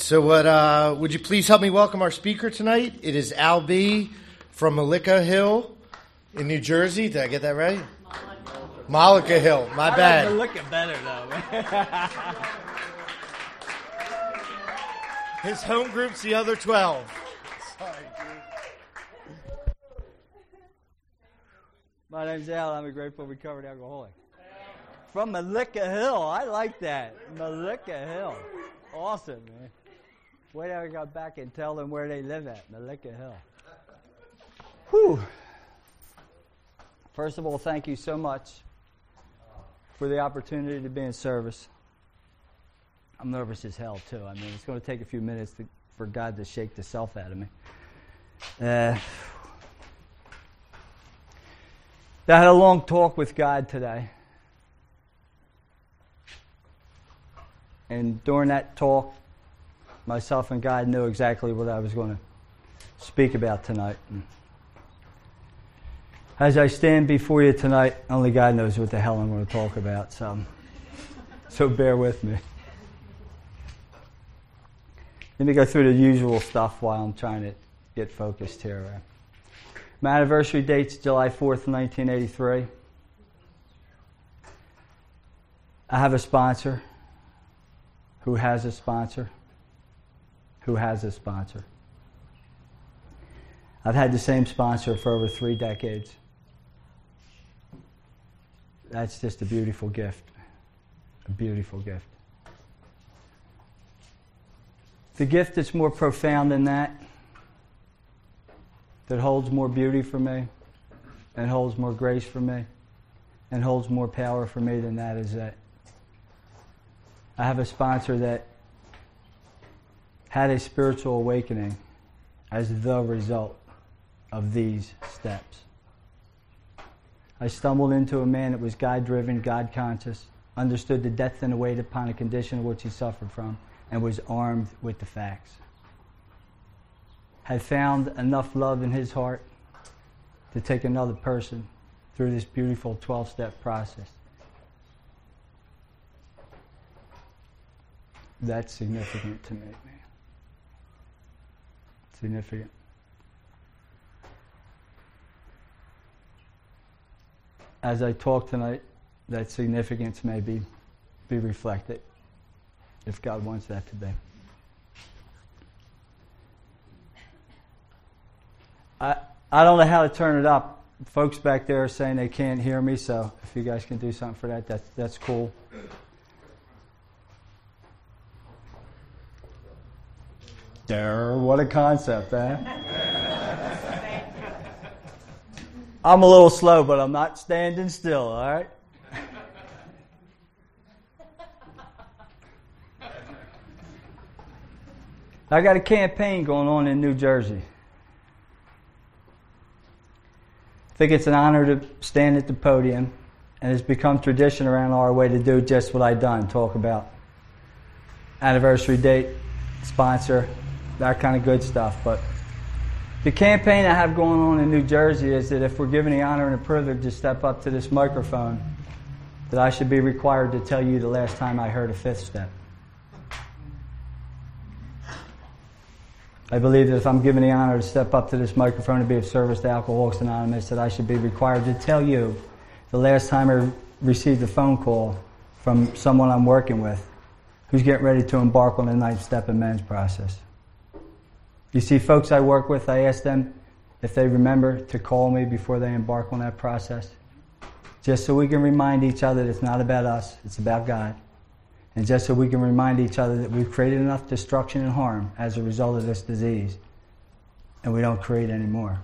So would you please help me welcome our speaker tonight? It is Al B. from Malika Hill in New Jersey. Did I get that right? Malika Hill. My bad. I like Malika better, though. His home group's the other 12. Sorry, dude. My name's Al. I'm a grateful recovered alcoholic. From Malika Hill. I like that. Malika Hill. Awesome, man. Wait till I got back and tell them where they live at. Malika Hill. Whew. First of all, thank you so much for the opportunity to be in service. I'm nervous as hell, too. I mean, it's going to take a few minutes for God to shake the self out of me. I had a long talk with God today. And during that talk, myself and God knew exactly what I was going to speak about tonight. And as I stand before you tonight, only God knows what the hell I'm going to talk about, so bear with me. Let me go through the usual stuff while I'm trying to get focused here. My anniversary date's July 4th, 1983. I have a sponsor who has a sponsor who has a sponsor. I've had the same sponsor for over 3 decades. That's just a beautiful gift. A beautiful gift. The gift that's more profound than that holds more beauty for me, and holds more grace for me, and holds more power for me than that is that I have a sponsor that had a spiritual awakening as the result of these steps. I stumbled into a man that was God-driven, God-conscious, understood the depth and the weight upon a condition of which he suffered from, and was armed with the facts. Had found enough love in his heart to take another person through this beautiful 12-step process. That's significant to me, man. Significant. As I talk tonight, that significance may be reflected, if God wants that to be. I don't know how to turn it up. Folks back there are saying they can't hear me, so if you guys can do something for that, that's cool. There, what a concept, eh? I'm a little slow, but I'm not standing still, all right? I got a campaign going on in New Jersey. I think it's an honor to stand at the podium, and it's become tradition around our way to do just what I've done, talk about anniversary date, sponsor, that kind of good stuff. But the campaign I have going on in New Jersey is that if we're given the honor and the privilege to step up to this microphone, that I should be required to tell you the last time I heard a 5th step. I believe that if I'm given the honor to step up to this microphone and be of service to Alcoholics Anonymous, that I should be required to tell you the last time I received a phone call from someone I'm working with who's getting ready to embark on the 9th step amends process. You see, folks I work with, I ask them if they remember to call me before they embark on that process, just so we can remind each other that it's not about us, it's about God. And just so we can remind each other that we've created enough destruction and harm as a result of this disease, and we don't create any more.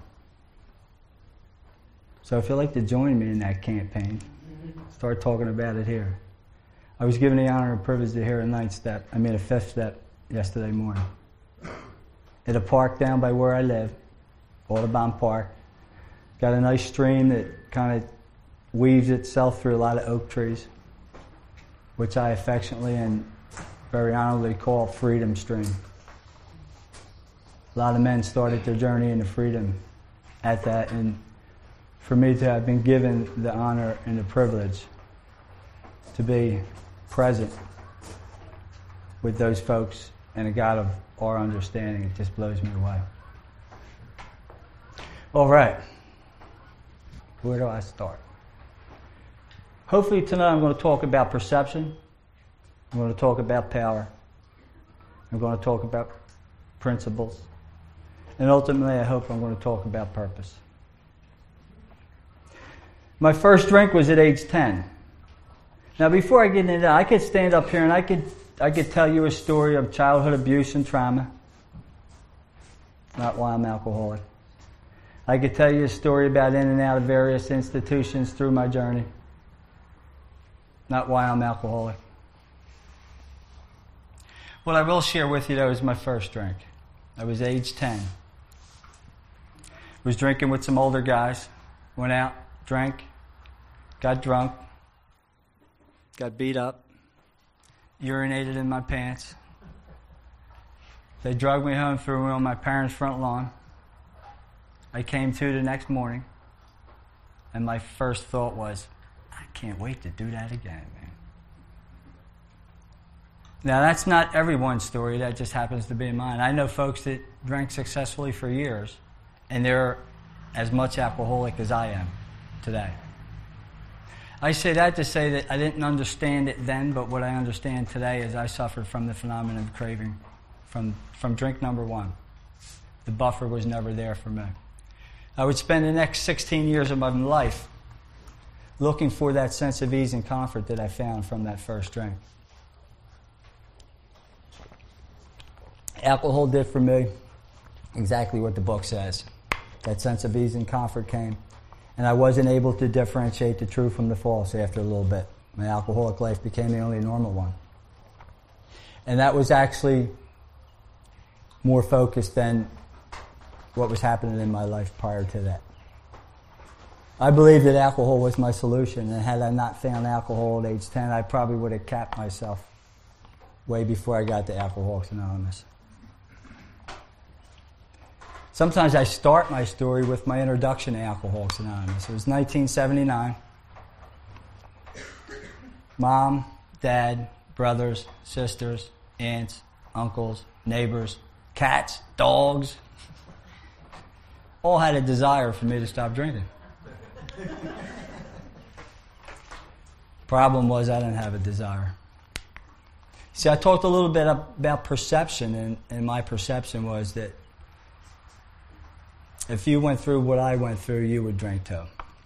So if you'd like to join me in that campaign, start talking about it here. I was given the honor and privilege to hear a 5th step yesterday morning. At a park down by where I live, Audubon Park. Got a nice stream that kind of weaves itself through a lot of oak trees, which I affectionately and very honorably call Freedom Stream. A lot of men started their journey into freedom at that, and for me to have been given the honor and the privilege to be present with those folks and a God of our understanding. It just blows me away. All right. Where do I start? Hopefully tonight I'm going to talk about perception. I'm going to talk about power. I'm going to talk about principles. And ultimately, I hope I'm going to talk about purpose. My first drink was at age 10. Now, before I get into that, I could stand up here and I could tell you a story of childhood abuse and trauma. Not why I'm alcoholic. I could tell you a story about in and out of various institutions through my journey. Not why I'm alcoholic. What I will share with you, though, is my first drink. I was age 10. Was drinking with some older guys. Went out, drank, got drunk, got beat up, urinated in my pants. They dragged me home, threw me on my parents' front lawn. I came to the next morning, and my first thought was, I can't wait to do that again, man. Now, that's not everyone's story. That just happens to be mine. I know folks that drank successfully for years, and they're as much alcoholic as I am today. I say that to say that I didn't understand it then, but what I understand today is I suffered from the phenomenon of craving from drink number one. The buffer was never there for me. I would spend the next 16 years of my life looking for that sense of ease and comfort that I found from that first drink. Alcohol did for me exactly what the book says. That sense of ease and comfort came. And I wasn't able to differentiate the true from the false after a little bit. My alcoholic life became the only normal one. And that was actually more focused than what was happening in my life prior to that. I believed that alcohol was my solution, and had I not found alcohol at age 10, I probably would have capped myself way before I got to Alcoholics Anonymous. Sometimes I start my story with my introduction to Alcoholics Anonymous. It was 1979. Mom, dad, brothers, sisters, aunts, uncles, neighbors, cats, dogs, all had a desire for me to stop drinking. Problem was I didn't have a desire. See, I talked a little bit about perception, and my perception was that if you went through what I went through, you would drink too.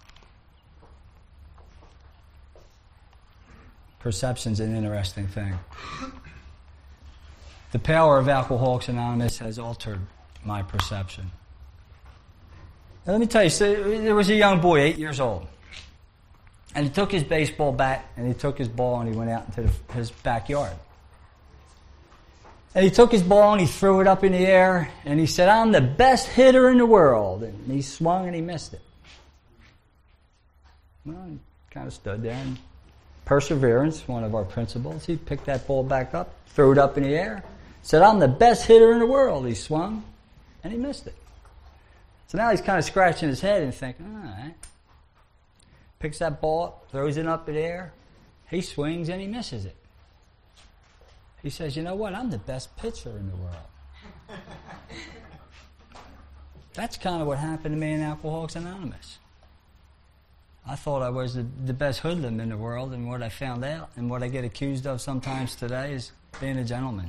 Perception's an interesting thing. The power of Alcoholics Anonymous has altered my perception. Now, let me tell you, so there was a young boy, 8 years old, and he took his baseball bat and he took his ball and he went out into his backyard. And he took his ball and he threw it up in the air and he said, I'm the best hitter in the world. And he swung and he missed it. Well, he kind of stood there, and perseverance, one of our principles, he picked that ball back up, threw it up in the air, said, I'm the best hitter in the world. He swung and he missed it. So now he's kind of scratching his head and thinking, all right. Picks that ball up, throws it up in the air, he swings and he misses it. He says, you know what, I'm the best pitcher in the world. That's kind of what happened to me in Alcoholics Anonymous. I thought I was the best hoodlum in the world, and what I found out, and what I get accused of sometimes today, is being a gentleman.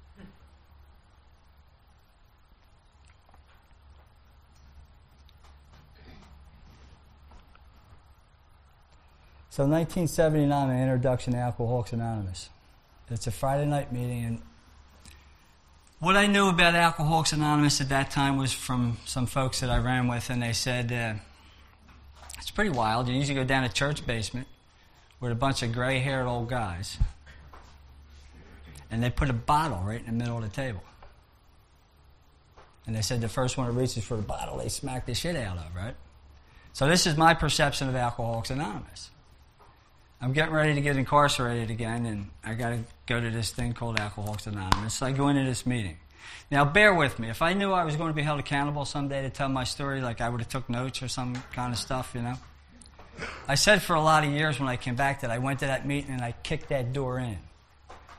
So 1979, my introduction to Alcoholics Anonymous. It's a Friday night meeting, and what I knew about Alcoholics Anonymous at that time was from some folks that I ran with, and they said, it's pretty wild. You usually go down a church basement with a bunch of gray-haired old guys, and they put a bottle right in the middle of the table. And they said the first one that reaches for the bottle, they smack the shit out of, right? So this is my perception of Alcoholics Anonymous. I'm getting ready to get incarcerated again, and I got to go to this thing called Alcoholics Anonymous. So I go into this meeting. Now, bear with me. If I knew I was going to be held accountable someday to tell my story, like I would have took notes or some kind of stuff, you know. I said for a lot of years when I came back that I went to that meeting and I kicked that door in.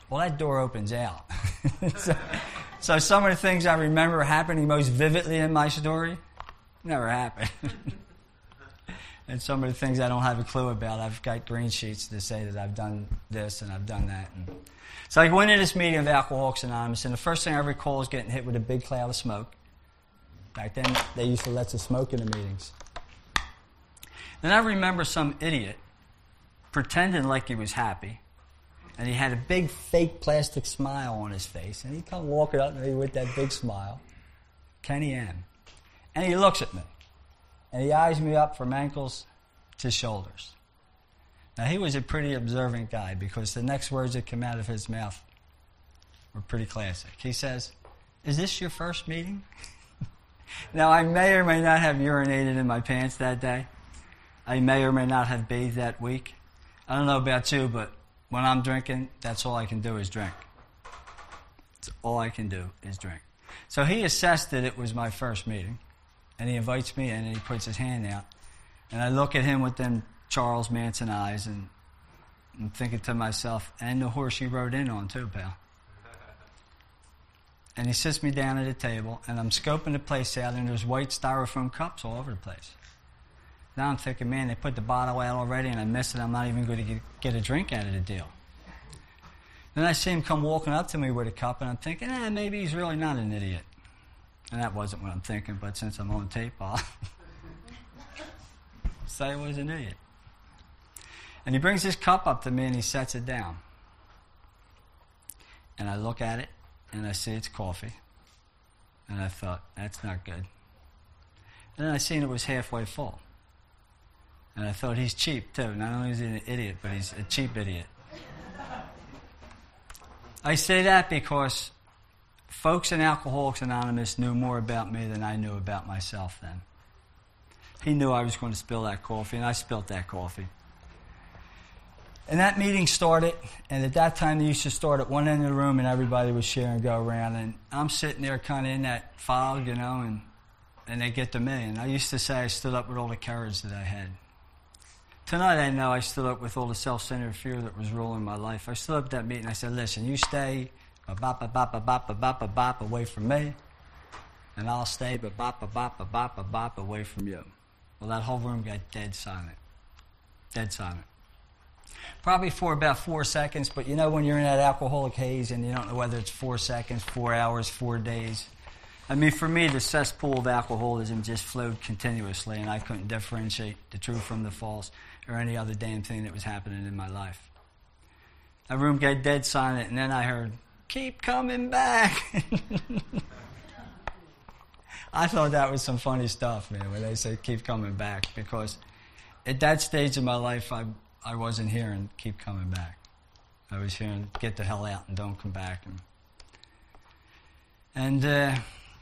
Well, that door opens out. So some of the things I remember happening most vividly in my story never happened. And some of the things I don't have a clue about, I've got green sheets to say that I've done this and I've done that. And so I went to this meeting of Alcoholics Anonymous, and the first thing I recall is getting hit with a big cloud of smoke. Back then, they used to let us smoke in the meetings. Then I remember some idiot pretending like he was happy, and he had a big fake plastic smile on his face, and he come walking up to me with that big smile, Kenny M. And he looks at me. And he eyes me up from ankles to shoulders. Now, he was a pretty observant guy because the next words that came out of his mouth were pretty classic. He says, "Is this your first meeting?" Now, I may or may not have urinated in my pants that day. I may or may not have bathed that week. I don't know about you, but when I'm drinking, that's all I can do is drink. That's all I can do is drink. So he assessed that it was my first meeting. And he invites me in, and he puts his hand out. And I look at him with them Charles Manson eyes, and I'm thinking to myself, and the horse you rode in on too, pal. And he sits me down at a table, and I'm scoping the place out, and there's white styrofoam cups all over the place. Now I'm thinking, man, they put the bottle out already, and I missed it. I'm not even going to get a drink out of the deal. Then I see him come walking up to me with a cup, and I'm thinking, maybe he's really not an idiot. And that wasn't what I'm thinking, but since I'm on tape, I'll say I was an idiot. And he brings his cup up to me and he sets it down. And I look at it and I see it's coffee. And I thought, that's not good. And then I seen it was halfway full. And I thought, he's cheap too. Not only is he an idiot, but he's a cheap idiot. I say that because folks in Alcoholics Anonymous knew more about me than I knew about myself then. He knew I was going to spill that coffee, and I spilled that coffee. And that meeting started, and at that time they used to start at one end of the room, and everybody would share and go around. And I'm sitting there kind of in that fog, and they get to me. And I used to say I stood up with all the courage that I had. Tonight I know I stood up with all the self-centered fear that was ruling my life. I stood up at that meeting, I said, listen, you stay away from me, and I'll stay away from you. Well, that whole room got dead silent. Dead silent. Probably for about 4 seconds, but when you're in that alcoholic haze and you don't know whether it's 4 seconds, 4 hours, 4 days. I mean, for me, the cesspool of alcoholism just flowed continuously, and I couldn't differentiate the true from the false or any other damn thing that was happening in my life. That room got dead silent, and then I heard, "Keep coming back." I thought that was some funny stuff, man, when they say keep coming back, because at that stage of my life, I wasn't hearing keep coming back. I was hearing get the hell out and don't come back. And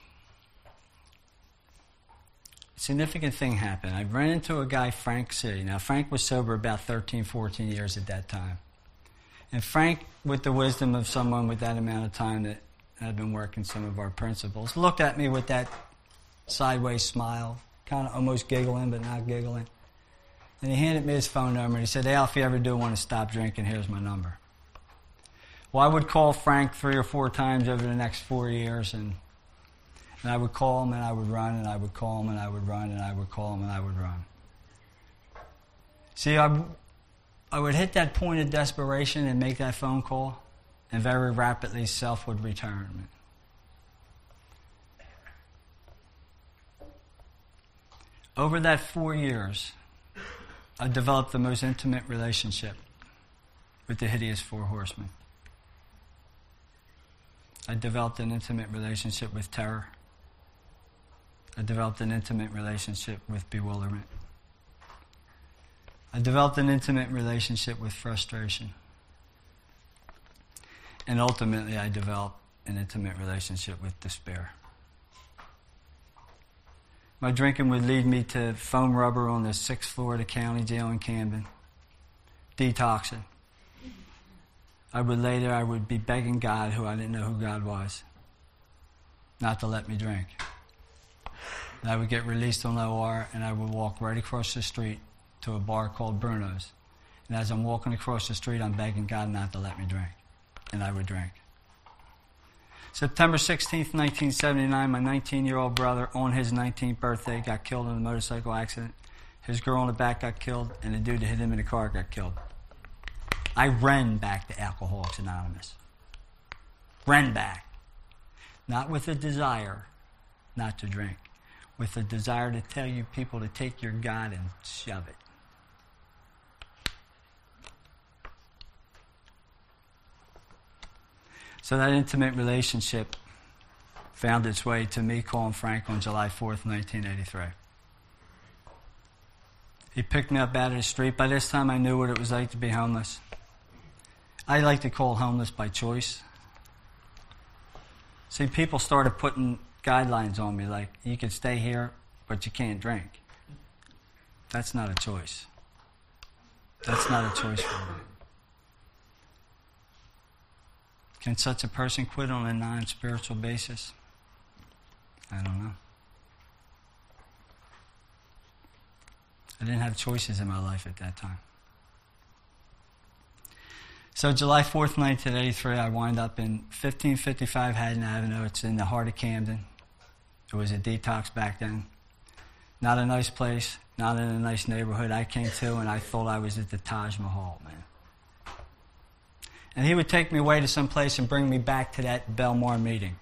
significant thing happened. I ran into a guy, Frank C. Now, Frank was sober about 13, 14 years at that time. And Frank, with the wisdom of someone with that amount of time that had been working some of our principles, looked at me with that sideways smile, kind of almost giggling but not giggling. And he handed me his phone number and he said, "Al, if you ever do want to stop drinking, here's my number." Well, I would call Frank 3 or 4 times over the next 4 years, and I would call him and I would run, and I would call him and I would run, and I would call him and I would run. See, I would hit that point of desperation and make that phone call, and very rapidly self would return. Over that 4 years, I developed the most intimate relationship with the hideous 4 horsemen. I developed an intimate relationship with terror. I developed an intimate relationship with bewilderment. I developed an intimate relationship with frustration. And ultimately, I developed an intimate relationship with despair. My drinking would lead me to foam rubber on the 6th floor of the county jail in Camden, detoxing. I would lay there, I would be begging God, who I didn't know who God was, not to let me drink. And I would get released on OR, and I would walk right across the street to a bar called Bruno's. And as I'm walking across the street, I'm begging God not to let me drink. and I would drink. September 16th, 1979, my 19-year-old brother, on his 19th birthday, got killed in a motorcycle accident. His girl in the back got killed, and the dude that hit him in the car got killed. I ran back to Alcoholics Anonymous. Ran back. Not with a desire not to drink, with a desire to tell you people to take your God and shove it. So that intimate relationship found its way to me calling Frank on July 4th, 1983. He picked me up out of the street. By this time, I knew what it was like to be homeless. I like to call homeless by choice. See, people started putting guidelines on me, like, you can stay here, but you can't drink. That's not a choice. That's not a choice for me. Can such a person quit on a non-spiritual basis? I don't know. I didn't have choices in my life at that time. So July 4th, 1983, I wind up in 1555 Haddon Avenue. It's in the heart of Camden. It was a detox back then. Not a nice place, not in a nice neighborhood. I came to and I thought I was at the Taj Mahal, man. And he would take me away to some place and bring me back to that Belmar meeting.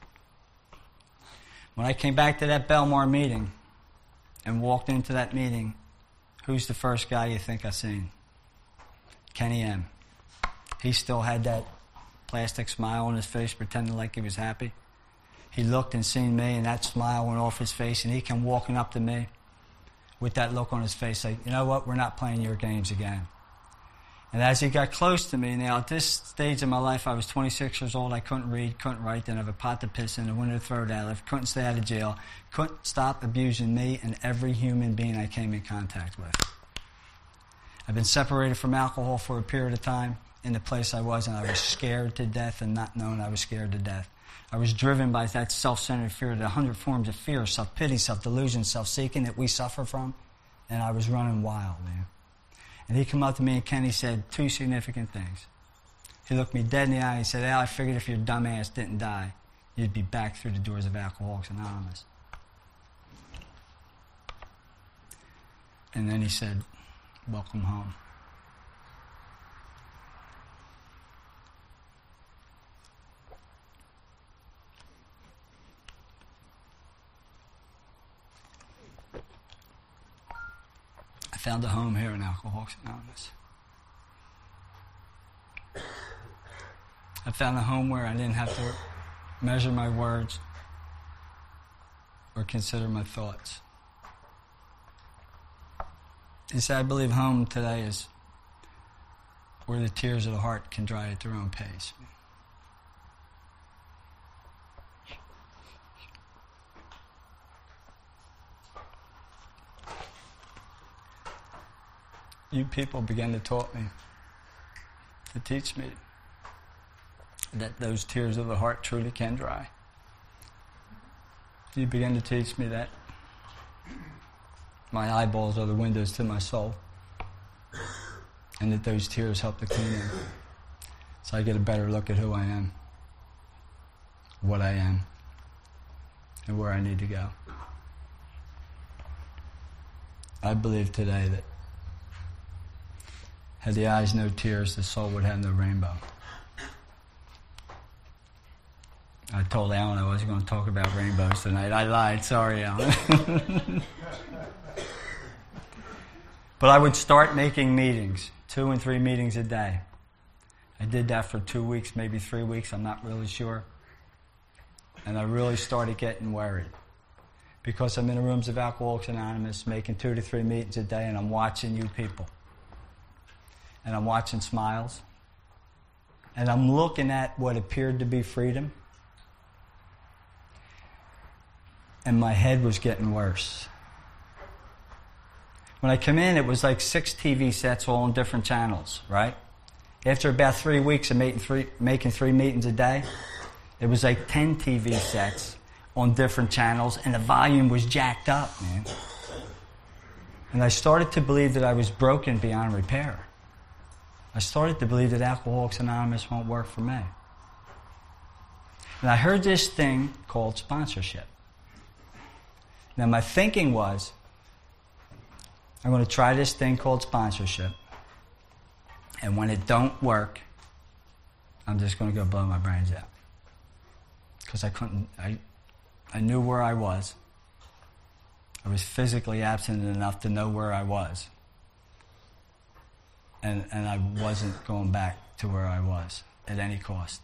When I came back to that Belmar meeting and walked into that meeting, who's the first guy you think I seen? Kenny M. He still had that plastic smile on his face, pretending like he was happy. He looked and seen me, and that smile went off his face, and he came walking up to me with that look on his face, like, you know what, we're not playing your games again. And as he got close to me, now at this stage in my life, I was 26 years old, I couldn't read, couldn't write, didn't have a pot to piss in, a window to throw it out of, couldn't stay out of jail, couldn't stop abusing me and every human being I came in contact with. I've been separated from alcohol for a period of time in the place I was, and I was scared to death and not knowing I was scared to death. I was driven by that self-centered fear, the 100 forms of fear, self-pity, self-delusion, self-seeking that we suffer from, and I was running wild, man. And he came up to me, and Kenny said two significant things. He looked me dead in the eye, and he said, Al, I figured if your dumb ass didn't die, you'd be back through the doors of Alcoholics Anonymous. And then he said, welcome home. I found a home here in Alcoholics Anonymous. I found a home where I didn't have to measure my words or consider my thoughts. You see, I believe home today is where the tears of the heart can dry at their own pace. You people began to teach me that those tears of the heart truly can dry. You began to teach me that my eyeballs are the windows to my soul, and that those tears help to clean them, so I get a better look at who I am, what I am, and where I need to go. I believe today that had the eyes no tears, the soul would have no rainbow. I told Alan I wasn't going to talk about rainbows tonight. I lied. Sorry, Alan. But I would start making meetings, 2 and 3 meetings a day. I did that for 2 weeks, maybe 3 weeks. I'm not really sure. And I really started getting worried. Because I'm in the rooms of Alcoholics Anonymous, making 2 to 3 meetings a day, and I'm watching you people. And I'm watching smiles. And I'm looking at what appeared to be freedom. And my head was getting worse. When I come in, it was like 6 TV sets all on different channels, right? After about 3 weeks of making 3 meetings a day, it was like 10 TV sets on different channels, and the volume was jacked up, man. And I started to believe that I was broken beyond repair. I started to believe that Alcoholics Anonymous won't work for me. And I heard this thing called sponsorship. Now my thinking was, I'm going to try this thing called sponsorship. And when it don't work, I'm just going to go blow my brains out. Because I knew where I was. I was physically absent enough to know where I was. And I wasn't going back to where I was at any cost.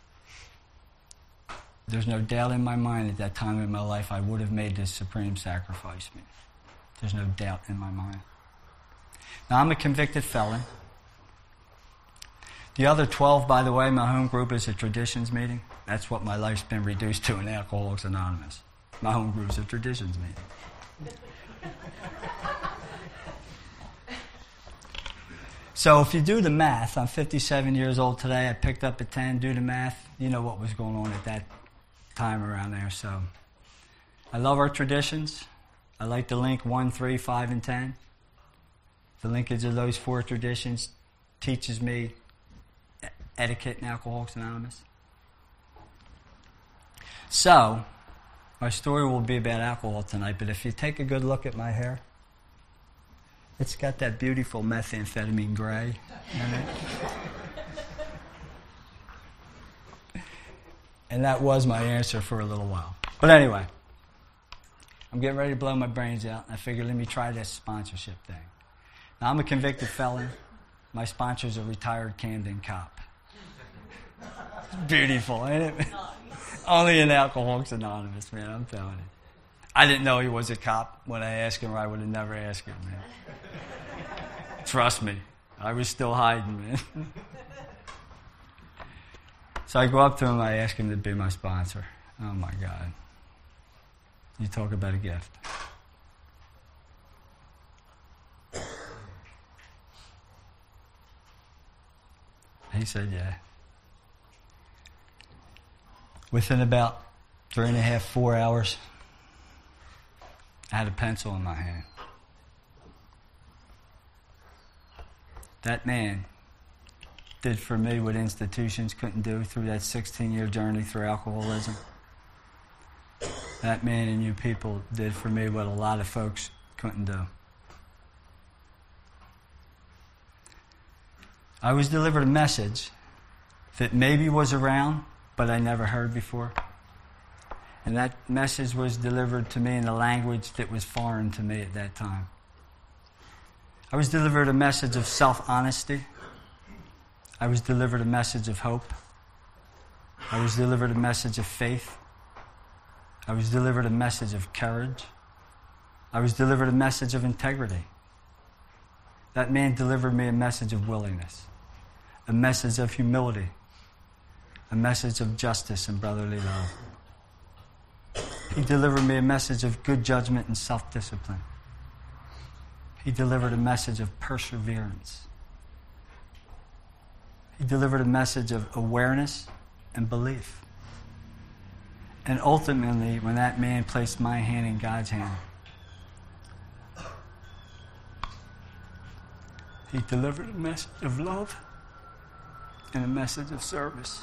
There's no doubt in my mind at that time in my life I would have made this supreme sacrifice. There's no doubt in my mind. Now, I'm a convicted felon. The other 12, by the way, my home group is a traditions meeting. That's what my life's been reduced to in Alcoholics Anonymous. My home group's a traditions meeting. So if you do the math, I'm 57 years old today. I picked up at 10. Do the math. You know what was going on at that time around there. So I love our traditions. I like to link 1, 3, 5, and 10. The linkage of those 4 traditions teaches me etiquette in Alcoholics Anonymous. So my story will be about alcohol tonight, but if you take a good look at my hair, it's got that beautiful methamphetamine gray in it. And that was my answer for a little while. But anyway, I'm getting ready to blow my brains out. I figured, let me try this sponsorship thing. Now, I'm a convicted felon. My sponsor's a retired Camden cop. Beautiful, ain't it? Only in Alcoholics Anonymous, man, I'm telling you. I didn't know he was a cop. When I asked him, I would have never asked him, man. Trust me, I was still hiding, man. So I go up to him, I ask him to be my sponsor. Oh my God. You talk about a gift. He said, yeah. Within about 3.5, 4 hours, I had a pencil in my hand. That man did for me what institutions couldn't do through that 16-year journey through alcoholism. That man and you people did for me what a lot of folks couldn't do. I was delivered a message that maybe was around, but I never heard before. And that message was delivered to me in a language that was foreign to me at that time. I was delivered a message of self-honesty. I was delivered a message of hope. I was delivered a message of faith. I was delivered a message of courage. I was delivered a message of integrity. That man delivered me a message of willingness, a message of humility, a message of justice and brotherly love. He delivered me a message of good judgment and self-discipline. He delivered a message of perseverance. He delivered a message of awareness and belief. And ultimately, when that man placed my hand in God's hand, he delivered a message of love and a message of service.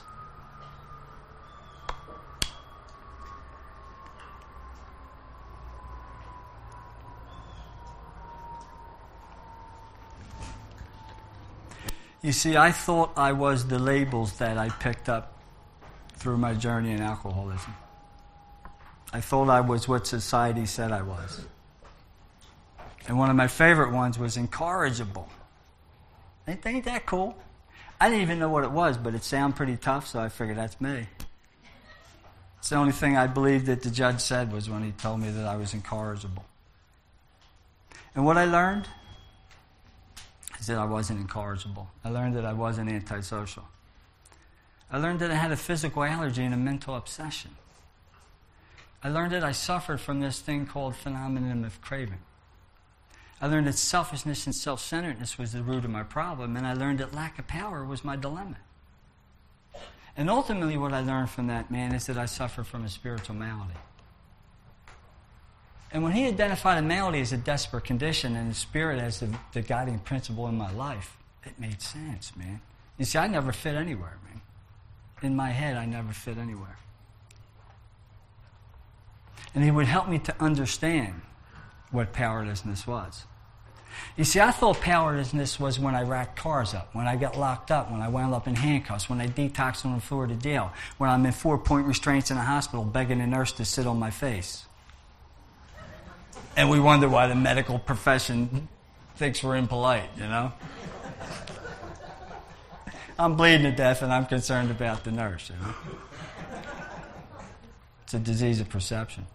You see, I thought I was the labels that I picked up through my journey in alcoholism. I thought I was what society said I was. And one of my favorite ones was incorrigible. Ain't that cool? I didn't even know what it was, but it sounded pretty tough, so I figured that's me. It's the only thing I believed that the judge said was when he told me that I was incorrigible. And what I learned is that I wasn't incorrigible. I learned that I wasn't antisocial. I learned that I had a physical allergy and a mental obsession. I learned that I suffered from this thing called phenomenon of craving. I learned that selfishness and self-centeredness was the root of my problem, and I learned that lack of power was my dilemma. And ultimately what I learned from that man is that I suffer from a spiritual malady. And when he identified a malady as a desperate condition and the spirit as the guiding principle in my life, it made sense, man. You see, I never fit anywhere, man. In my head, I never fit anywhere. And he would help me to understand what powerlessness was. You see, I thought powerlessness was when I racked cars up, when I got locked up, when I wound up in handcuffs, when I detoxed on the floor of the jail, when I'm in 4-point restraints in a hospital begging a nurse to sit on my face. And we wonder why the medical profession thinks we're impolite, you know? I'm bleeding to death and I'm concerned about the nurse, you know? It's a disease of perception.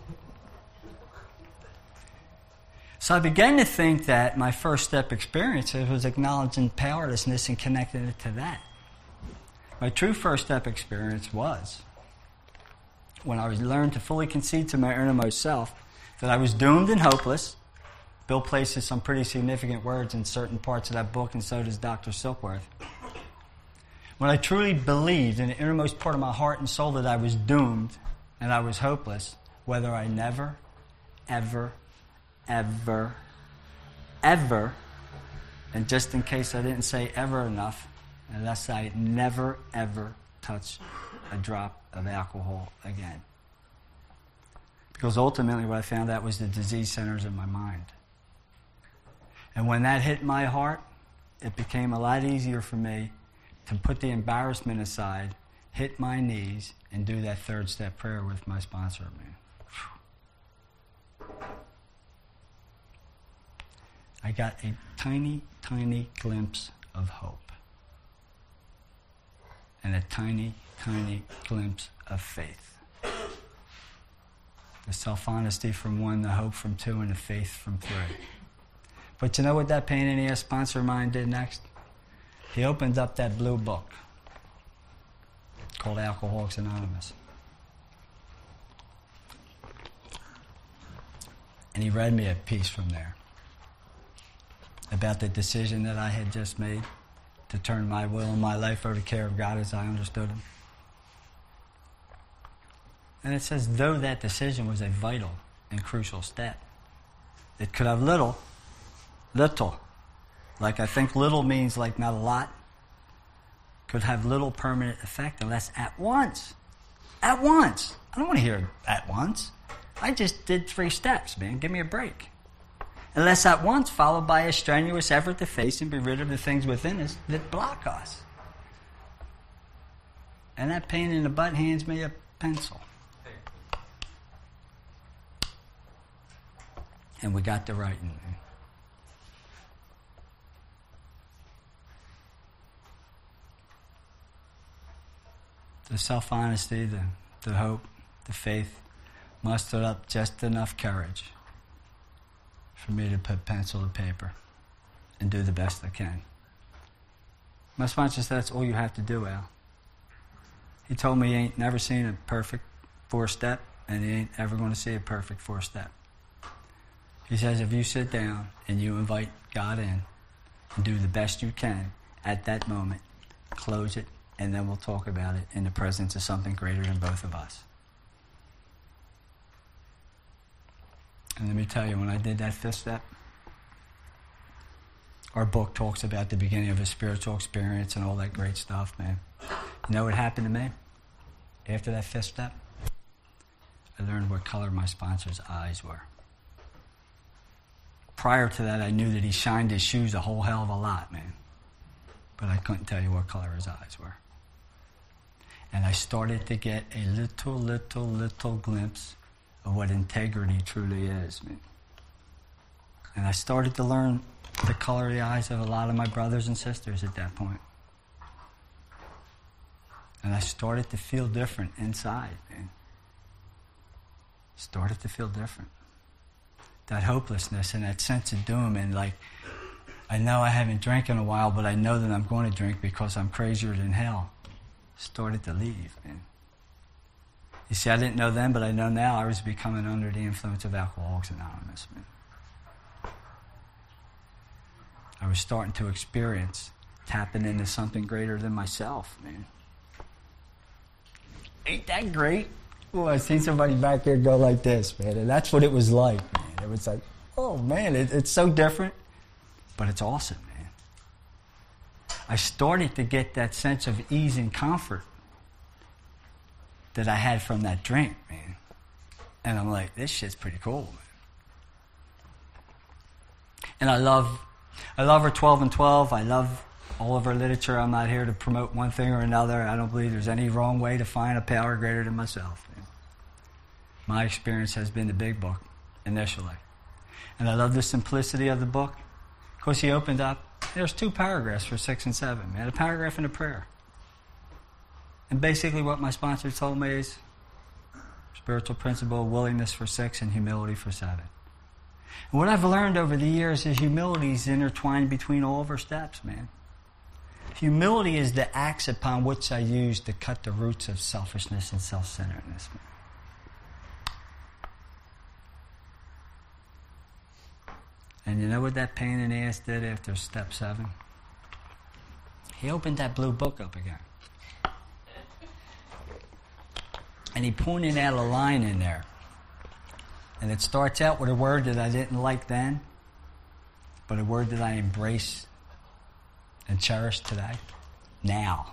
So I began to think that my first step experience was acknowledging powerlessness and connecting it to that. My true first step experience was when I learned to fully concede to my innermost self that I was doomed and hopeless. Bill places some pretty significant words in certain parts of that book, and so does Dr. Silkworth. When I truly believed in the innermost part of my heart and soul that I was doomed and I was hopeless, whether I never, ever, ever, ever, and just in case I didn't say ever enough, unless I never, ever touch a drop of alcohol again. Because ultimately what I found out was the disease centers in my mind. And when that hit my heart, it became a lot easier for me to put the embarrassment aside, hit my knees, and do that third step prayer with my sponsor, man. I got a tiny, tiny glimpse of hope. And a tiny, tiny glimpse of faith. The self-honesty from 1, the hope from 2, and the faith from 3. But you know what that pain in the ass sponsor of mine did next? He opened up that blue book called Alcoholics Anonymous. And he read me a piece from there about the decision that I had just made to turn my will and my life over to the care of God as I understood Him. And it says, though that decision was a vital and crucial step, it could have little, like I think little means like not a lot, could have little permanent effect unless at once. I don't want to hear at once. I just did 3 steps, man. Give me a break. Unless at once followed by a strenuous effort to face and be rid of the things within us that block us. And that pain in the butt hands me a pencil. And we got to writing. The self-honesty, the hope, the faith mustered up just enough courage for me to put pencil to paper and do the best I can. My sponsor said, that's all you have to do, Al. He told me he ain't never seen a perfect 4-step, and he ain't ever going to see a perfect 4-step. He says, if you sit down and you invite God in and do the best you can at that moment, close it, and then we'll talk about it in the presence of something greater than both of us. And let me tell you, when I did that 5th step, our book talks about the beginning of a spiritual experience and all that great stuff, man. You know what happened to me after that 5th step? I learned what color my sponsor's eyes were. Prior to that, I knew that he shined his shoes a whole hell of a lot, man. But I couldn't tell you what color his eyes were. And I started to get a little glimpse of what integrity truly is, man. And I started to learn the color of the eyes of a lot of my brothers and sisters at that point. And I started to feel different inside, man. Started to feel different. That hopelessness and that sense of doom, and like, I know I haven't drank in a while, but I know that I'm going to drink because I'm crazier than hell, started to leave, man. You see, I didn't know then, but I know now I was becoming under the influence of Alcoholics Anonymous, man. I was starting to experience tapping into something greater than myself, man. Ain't that great? Oh, I seen somebody back there go like this, man, and that's what it was like, man. It was like, oh, man, it's so different, but it's awesome, man. I started to get that sense of ease and comfort that I had from that drink, man. And I'm like, this shit's pretty cool, man. And I love her 12 and 12. I love all of her literature. I'm not here to promote one thing or another. I don't believe there's any wrong way to find a power greater than myself. Man. My experience has been the big book, initially. And I love the simplicity of the book. Because he opened up, there's 2 paragraphs for 6 and 7. Man, a paragraph and a prayer. And basically what my sponsor told me is spiritual principle, willingness for 6 and humility for 7. And what I've learned over the years is humility is intertwined between all of our steps, man. Humility is the axe upon which I use to cut the roots of selfishness and self-centeredness, man. And you know what that pain in the ass did after step 7? He opened that blue book up again. And he pointed out a line in there. And it starts out with a word that I didn't like then, but a word that I embrace and cherish today. Now.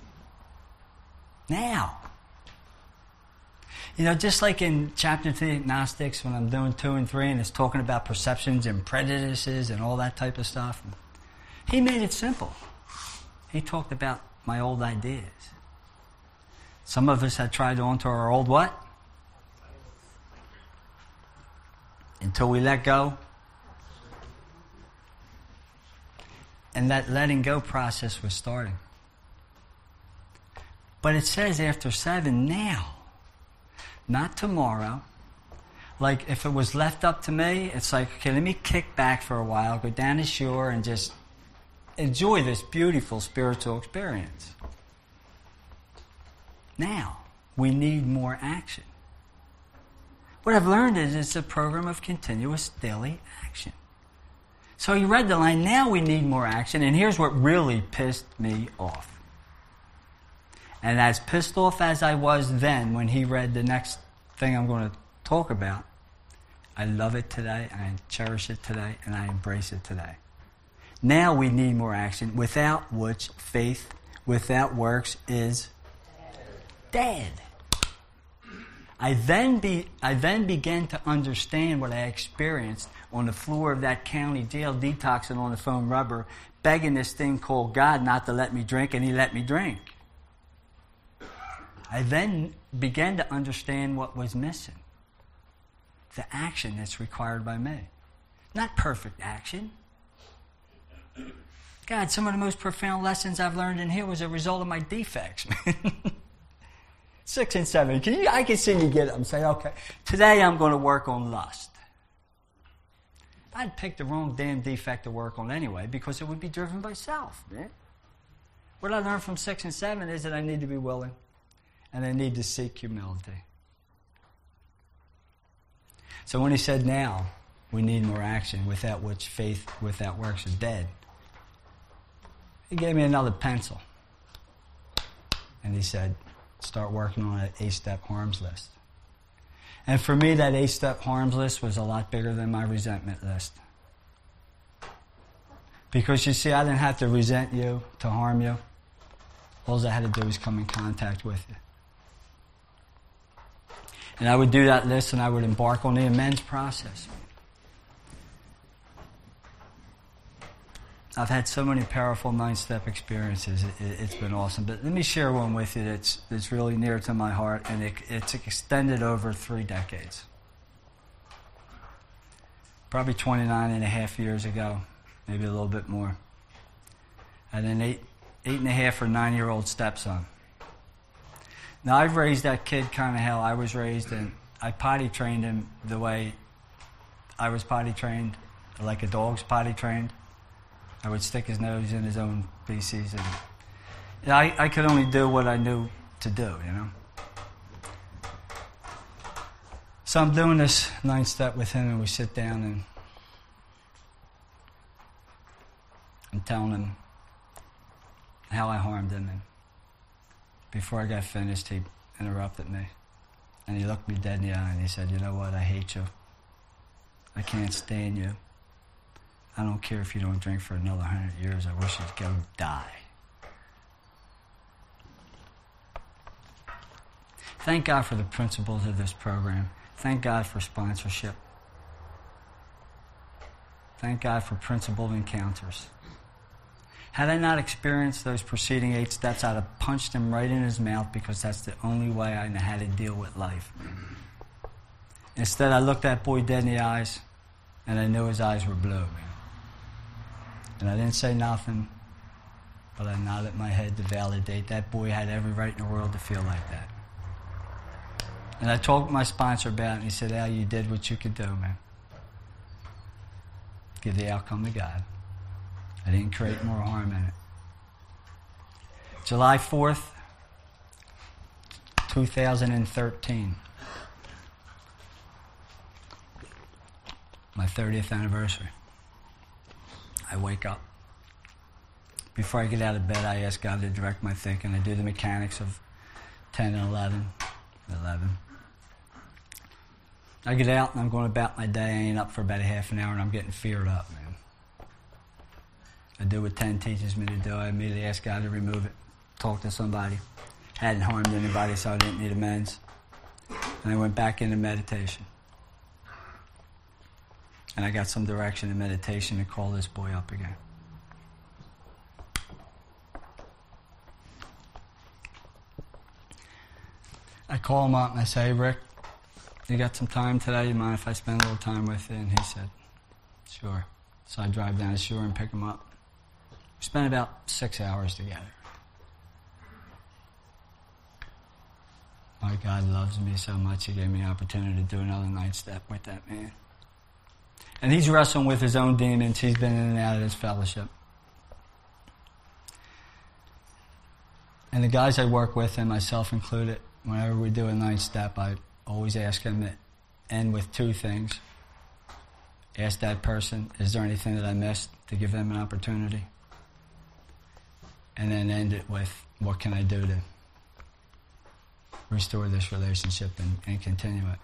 Now. You know, just like in chapter 3 Gnostics, when I'm doing 2 and 3, and it's talking about perceptions and prejudices and all that type of stuff, he made it simple. He talked about my old ideas. Some of us had tried on to our old what? Until we let go. And that letting go process was starting. But it says after 7, now. Not tomorrow. Like if it was left up to me, it's like, okay, let me kick back for a while, go down the shore and just enjoy this beautiful spiritual experience. Now, we need more action. What I've learned is it's a program of continuous daily action. So you read the line, now we need more action, and here's what really pissed me off. And as pissed off as I was then when he read the next thing I'm going to talk about, I love it today, I cherish it today, and I embrace it today. Now we need more action, without which faith without works is dead. I then began to understand what I experienced on the floor of that county jail, detoxing on the foam rubber, begging this thing called God not to let me drink, and he let me drink. I then began to understand what was missing. The action that's required by me. Not perfect action. God, some of the most profound lessons I've learned in here was a result of my defects, man. 6 and 7. I can see you get it. I'm saying, okay, today I'm going to work on lust. I'd pick the wrong damn defect to work on anyway because it would be driven by self, man. What I learned from 6 and 7 is that I need to be willing. And I need to seek humility. So when he said, now, we need more action, without which faith without works is dead, he gave me another pencil. And he said, start working on an 8-step harms list. And for me, that 8-step harms list was a lot bigger than my resentment list. Because you see, I didn't have to resent you to harm you. All I had to do was come in contact with you. And I would do that list and I would embark on the amends process. I've had so many powerful 9-step experiences. It's been awesome. But let me share one with you that's really near to my heart, and it's extended over 3 decades. Probably 29 and a half years ago, maybe a little bit more. I had an 8.5 or 9-year-old stepson. Now, I've raised that kid kind of how I was raised, and I potty trained him the way I was potty trained, like a dog's potty trained. I would stick his nose in his own feces, and I could only do what I knew to do, you know. So I'm doing this 9-step with him, and we sit down, and I'm telling him how I harmed him, and before I got finished, he interrupted me. And he looked me dead in the eye and he said, you know what, I hate you. I can't stand you. I don't care if you don't drink for another 100 years. I wish you'd go die. Thank God for the principles of this program. Thank God for sponsorship. Thank God for principled encounters. Had I not experienced those preceding 8 steps, I'd have punched him right in his mouth, because that's the only way I know how to deal with life. Instead, I looked that boy dead in the eyes, and I knew his eyes were blue, man. And I didn't say nothing, but I nodded my head to validate that boy had every right in the world to feel like that. And I talked to my sponsor about it, and he said, Al, you did what you could do, man. Give the outcome to God. I didn't create more harm in it. July 4th, 2013. My 30th anniversary. I wake up. Before I get out of bed, I ask God to direct my thinking. I do the mechanics of 10 and 11. I get out and I'm going about my day. I ain't up for about a half an hour and I'm getting feared up, man. I do what 10 teaches me to do. I immediately ask God to remove it. Talk to somebody. Hadn't harmed anybody, so I didn't need amends. And I went back into meditation. And I got some direction in meditation to call this boy up again. I call him up and I say, hey, Rick, you got some time today? You mind if I spend a little time with you? And he said, sure. So I drive down to Shore and pick him up. We spent about 6 hours together. My God loves me so much, he gave me an opportunity to do another 9 step with that man. And he's wrestling with his own demons. He's been in and out of this fellowship. And the guys I work with, and myself included, whenever we do a 9 step, I always ask him to end with 2 things. Ask that person, is there anything that I missed, to give them an opportunity? And then end it with, what can I do to restore this relationship and continue it?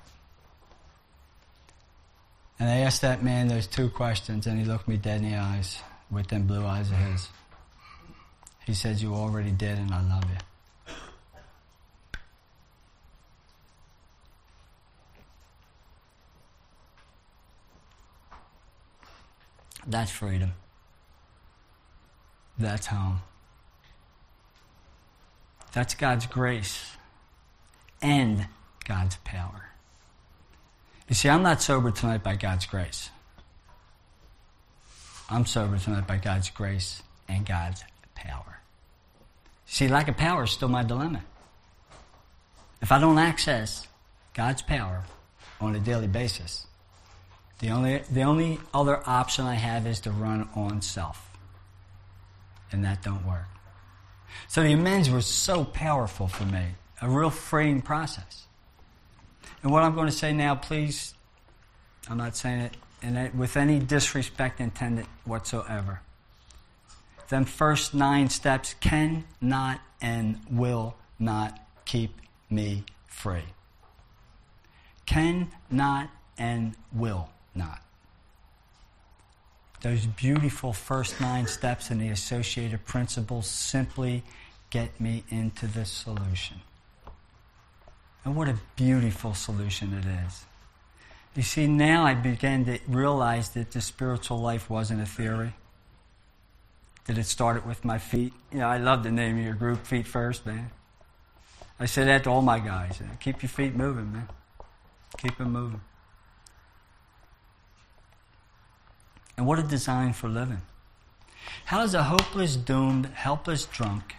And I asked that man those 2 questions, and he looked me dead in the eyes with them blue eyes of his. He said, you already did, and I love you. That's freedom. That's home. That's God's grace and God's power. You see, I'm not sober tonight by God's grace. I'm sober tonight by God's grace and God's power. See, lack of power is still my dilemma. If I don't access God's power on a daily basis, the only other option I have is to run on self. And that don't work. So the amends were so powerful for me, a real freeing process. And what I'm going to say now, please, I'm not saying it with any disrespect intended whatsoever. Them first 9 steps cannot and will not keep me free. Cannot and will not. Those beautiful first 9 steps and the associated principles simply get me into the solution. And what a beautiful solution it is. You see, now I began to realize that the spiritual life wasn't a theory. That it started with my feet. You know, I love the name of your group, Feet First, man. I say that to all my guys. Keep your feet moving, man. Keep them moving. And what a design for living. How does a hopeless, doomed, helpless drunk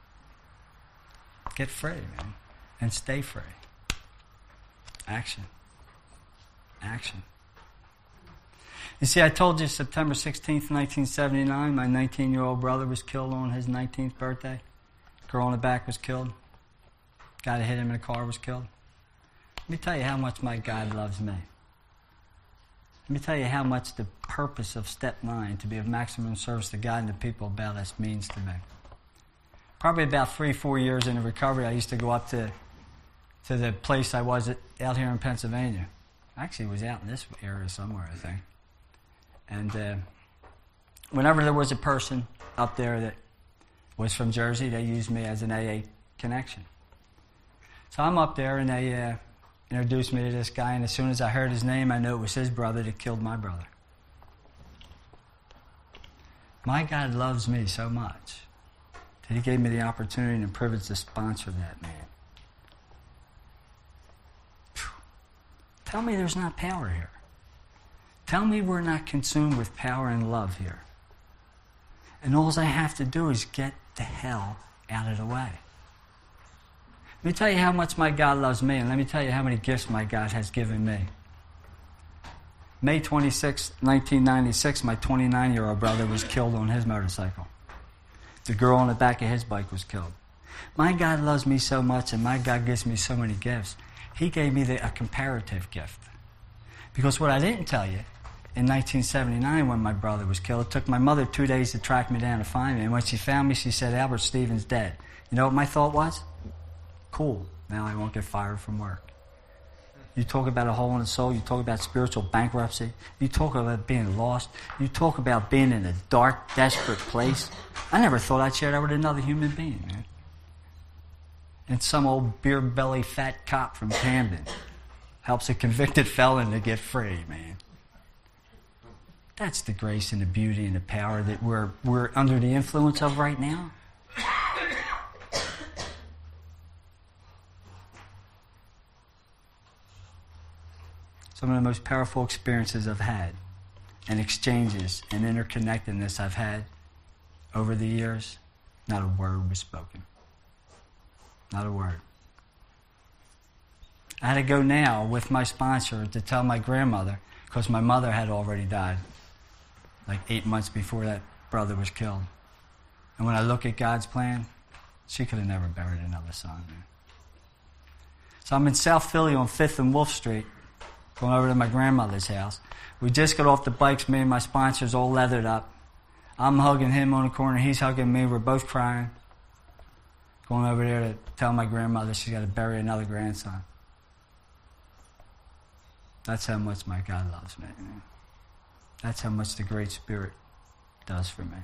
get free, man, and stay free? Action. Action. You see, I told you September 16th, 1979, my 19-year-old brother was killed on his 19th birthday. Girl in the back was killed. Guy that hit him in a car was killed. Let me tell you how much my God loves me. Let me tell you how much the purpose of step 9, to be of maximum service to God and the people about us, means to me. Probably about 3-4 years into recovery, I used to go up to the place I was at out here in Pennsylvania. Actually, it was out in this area somewhere, I think. And whenever there was a person up there that was from Jersey, they used me as an AA connection. So I'm up there, and they introduced me to this guy, and as soon as I heard his name, I knew it was his brother that killed my brother. My God loves me so much that he gave me the opportunity and the privilege to sponsor that man. Tell me there's not power here. Tell me we're not consumed with power and love here. And all I have to do is get the hell out of the way. Let me tell you how much my God loves me, and let me tell you how many gifts my God has given me. May 26, 1996, my 29-year-old brother was killed on his motorcycle. The girl on the back of his bike was killed. My God loves me so much, and my God gives me so many gifts. He gave me a comparative gift. Because what I didn't tell you, in 1979 when my brother was killed, it took my mother 2 days to track me down to find me. And when she found me, she said, Albert Stevens dead. You know what my thought was? Cool, now I won't get fired from work. You talk about a hole in the soul. You talk about spiritual bankruptcy. You talk about being lost. You talk about being in a dark, desperate place. I never thought I'd share that with another human being, man. And some old beer-belly fat cop from Camden helps a convicted felon to get free, man. That's the grace and the beauty and the power that we're under the influence of right now. Some of the most powerful experiences I've had and exchanges and interconnectedness I've had over the years, not a word was spoken. Not a word. I had to go now with my sponsor to tell my grandmother, because my mother had already died, like 8 months before that brother was killed. And when I look at God's plan, she could have never buried another son. So I'm in South Philly on 5th and Wolf Street, going over to my grandmother's house. We just got off the bikes, me and my sponsors all leathered up. I'm hugging him on the corner, he's hugging me, we're both crying. Going over there to tell my grandmother she's got to bury another grandson. That's how much my God loves me. Man. That's how much the Great Spirit does for me.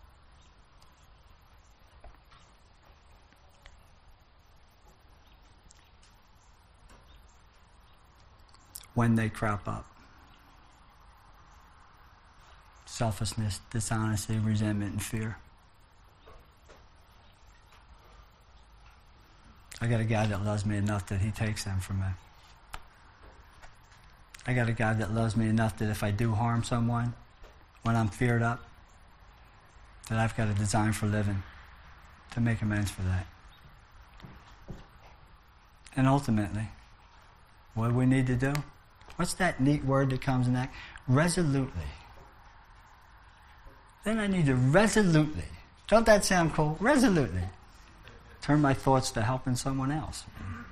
When they crop up. Selfishness, dishonesty, resentment, and fear. I got a God that loves me enough that he takes them from me. I got a God that loves me enough that if I do harm someone, when I'm feared up, that I've got a design for living to make amends for that. And ultimately, what do we need to do? What's that neat word that comes in that? Resolutely. Then I need to resolutely. Don't that sound cool? Resolutely. Turn my thoughts to helping someone else.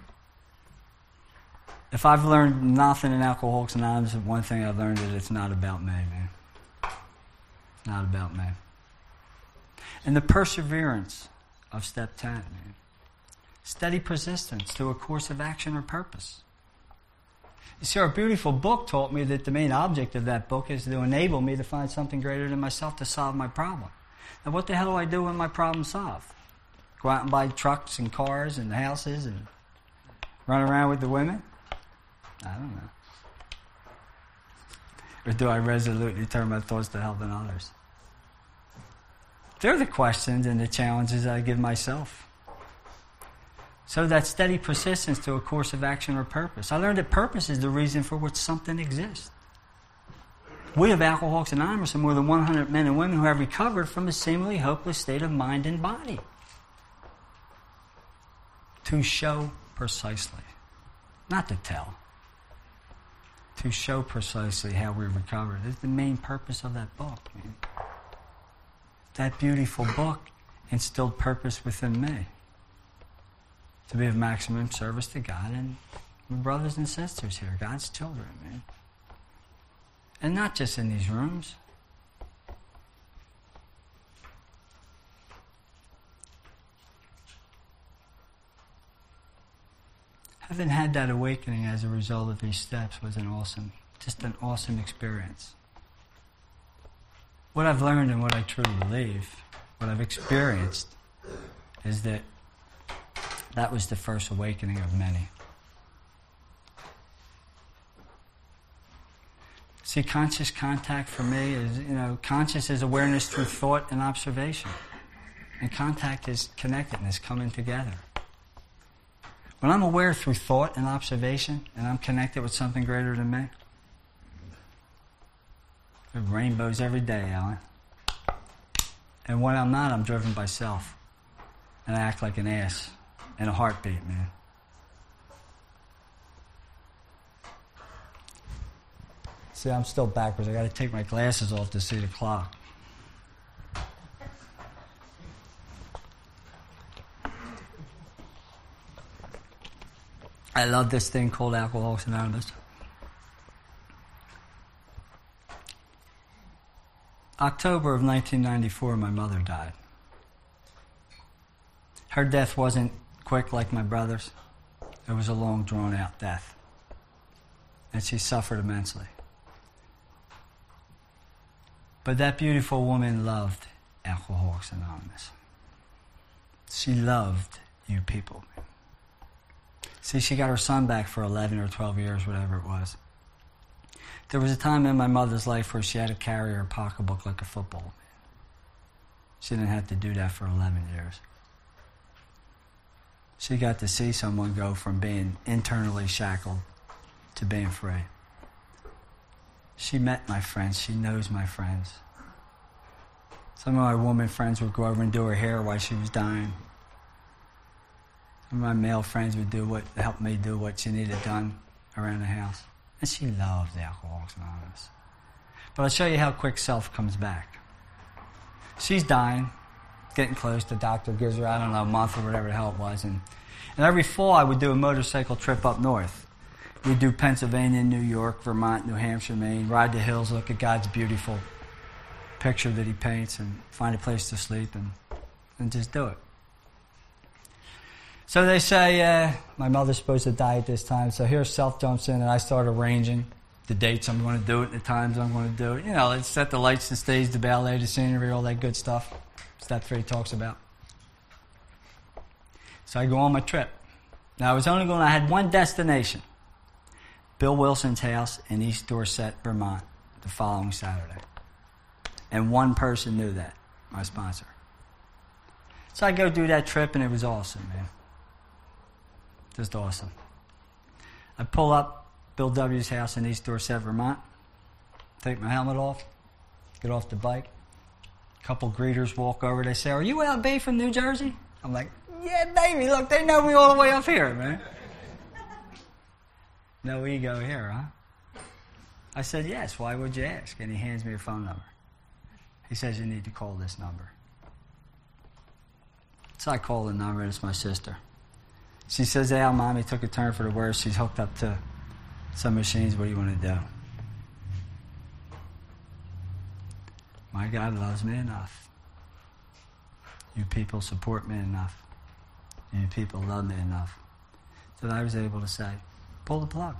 If I've learned nothing in Alcoholics Anonymous, one thing I've learned is it's not about me, man. It's not about me. And the perseverance of step 10, man. Steady persistence to a course of action or purpose. You see, our beautiful book taught me that the main object of that book is to enable me to find something greater than myself to solve my problem. Now, what the hell do I do when my problem's solved? Go out and buy trucks and cars and houses and run around with the women? I don't know. Or do I resolutely turn my thoughts to helping others? They're the questions and the challenges I give myself. So that steady persistence to a course of action or purpose. I learned that purpose is the reason for which something exists. We of Alcoholics Anonymous are more than 100 men and women who have recovered from a seemingly hopeless state of mind and body. To show precisely, not to tell, to show precisely how we recovered. It's the main purpose of that book, man. That beautiful book instilled purpose within me. To be of maximum service to God and my brothers and sisters here, God's children, man. And not just in these rooms. Having had that awakening as a result of these steps was an awesome experience. What I've learned and what I truly believe, what I've experienced, is that That was the first awakening of many. See, conscious contact for me is, conscious is awareness through thought and observation. And contact is connectedness, coming together. When I'm aware through thought and observation, and I'm connected with something greater than me, there are rainbows every day, Alan. And when I'm not, I'm driven by self. And I act like an ass in a heartbeat, man. See, I'm still backwards. I got to take my glasses off to see the clock. I love this thing called Alcoholics Anonymous. October of 1994, my mother died. Her death wasn't quick like my brother's. It was a long, drawn-out death. And she suffered immensely. But that beautiful woman loved Alcoholics Anonymous. She loved you people. See, she got her son back for 11 or 12 years, whatever it was. There was a time in my mother's life where she had to carry her pocketbook like a football. She didn't have to do that for 11 years. She got to see someone go from being internally shackled to being free. She met my friends. She knows my friends. Some of my woman friends would go over and do her hair while she was dying. Some of my male friends would help me do what she needed done around the house. And she loved Alcoholics Anonymous. But I'll show you how quick self comes back. She's dying, getting close. The doctor gives her, a month or whatever the hell it was. And every fall I would do a motorcycle trip up north. We'd do Pennsylvania, New York, Vermont, New Hampshire, Maine, ride the hills, look at God's beautiful picture that he paints, and find a place to sleep and just do it. So they say, my mother's supposed to die at this time, so here self jumps in, and I start arranging the dates I'm going to do it, the times I'm going to do it. Let's set the lights, the stage, the ballet, the scenery, all that good stuff. Step 3 talks about. So I go on my trip. Now I had one destination. Bill Wilson's house in East Dorset, Vermont, the following Saturday. And one person knew that, my sponsor. So I go do that trip, and it was awesome, man. Just awesome. I pull up Bill W.'s house in East Dorset, Vermont, take my helmet off, get off the bike. A couple greeters walk over. They say, "Are you Al B from New Jersey?" I'm like, "Yeah, baby, look, they know me all the way up here, man." No ego here, huh? I said, "Yes, why would you ask?" And he hands me a phone number. He says, "You need to call this number." So I call the number, and it's my sister. She says, "Al, Mommy took a turn for the worse. She's hooked up to some machines. What do you want to do?" My God loves me enough. You people support me enough. You people love me enough that I was able to say, pull the plug.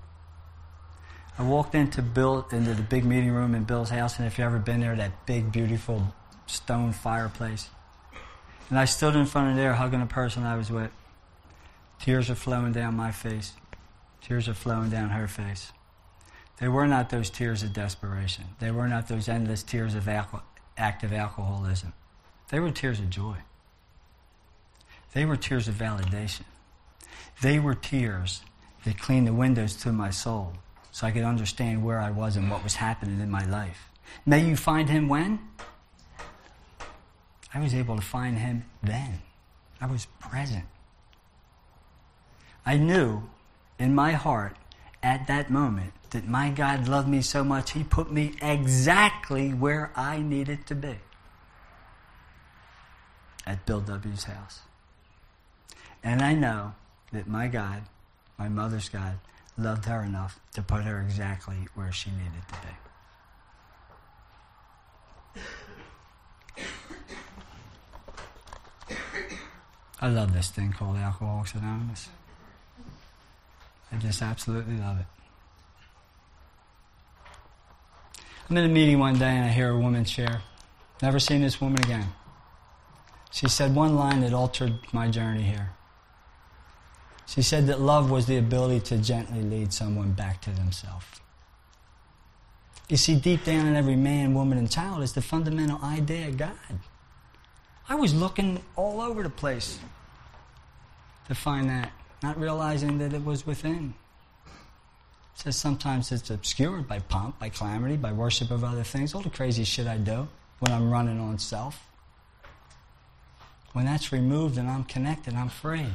I walked into the big meeting room in Bill's house, and if you've ever been there, that big, beautiful stone fireplace. And I stood in front of there hugging the person I was with. Tears are flowing down my face. Tears are flowing down her face. They were not those tears of desperation. They were not those endless tears of active alcoholism. They were tears of joy. They were tears of validation. They were tears that cleaned the windows to my soul so I could understand where I was and what was happening in my life. May you find him when? I was able to find him then. I was present. I knew in my heart at that moment that my God loved me so much, he put me exactly where I needed to be. At Bill W.'s house. And I know that my God, my mother's God, loved her enough to put her exactly where she needed to be. I love this thing called Alcoholics Anonymous. I just absolutely love it. I'm in a meeting one day and I hear a woman share. Never seen this woman again. She said one line that altered my journey here. She said that love was the ability to gently lead someone back to themselves. You see, deep down in every man, woman, and child is the fundamental idea of God. I was looking all over the place to find that, not realizing that it was within. It says sometimes it's obscured by pomp, by calamity, by worship of other things, all the crazy shit I do when I'm running on self. When that's removed and I'm connected, I'm free.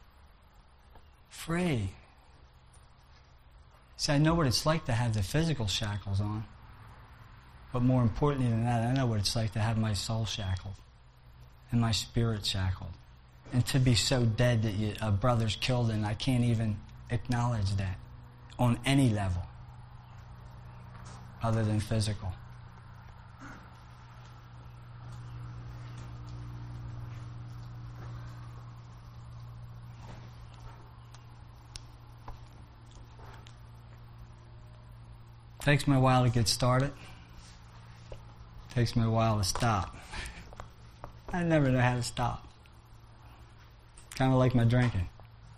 Free. See, I know what it's like to have the physical shackles on. But more importantly than that, I know what it's like to have my soul shackled and my spirit shackled. And to be so dead that a brother's killed and I can't even acknowledge that on any level other than physical. Takes me a while to get started. Takes me a while to stop. I never know how to stop. Kind of like my drinking.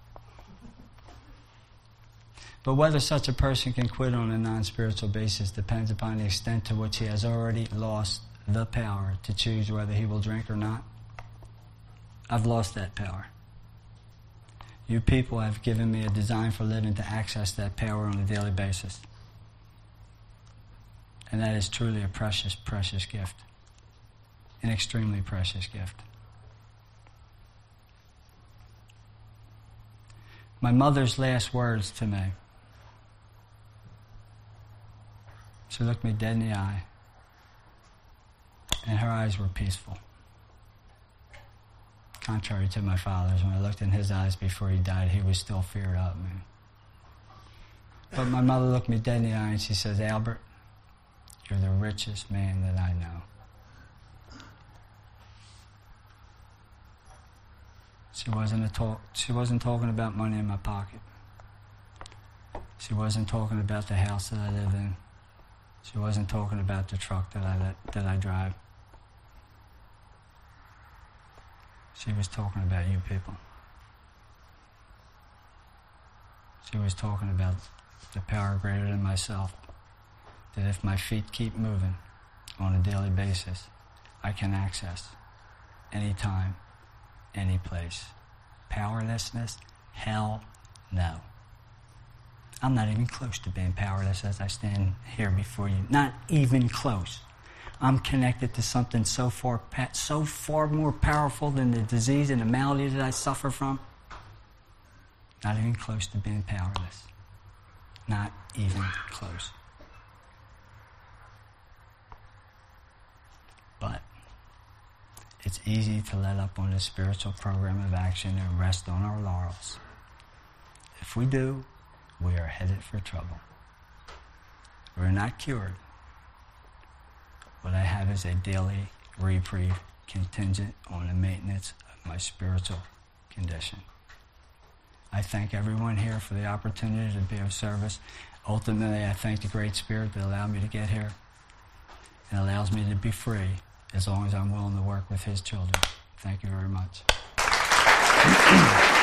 But whether such a person can quit on a non-spiritual basis depends upon the extent to which he has already lost the power to choose whether he will drink or not. I've lost that power. You people have given me a design for living to access that power on a daily basis. And that is truly a precious, precious gift. An extremely precious gift. My mother's last words to me. She looked me dead in the eye. And her eyes were peaceful. Contrary to my father's, when I looked in his eyes before he died, he was still feared up, man. But my mother looked me dead in the eye and she says, Albert, you're the richest man that I know. She wasn't talking about money in my pocket. She wasn't talking about the house that I live in. She wasn't talking about the truck that I drive. She was talking about you people. She was talking about the power greater than myself. That if my feet keep moving on a daily basis, I can access any time, any place. Powerlessness? Hell no. I'm not even close to being powerless as I stand here before you. Not even close. I'm connected to something so far more powerful than the disease and the malady that I suffer from. Not even close to being powerless. Not even close. But it's easy to let up on this spiritual program of action and rest on our laurels. If we do, we are headed for trouble. We're not cured. What I have is a daily reprieve contingent on the maintenance of my spiritual condition. I thank everyone here for the opportunity to be of service. Ultimately, I thank the Great Spirit that allowed me to get here and allows me to be free as long as I'm willing to work with His children. Thank you very much.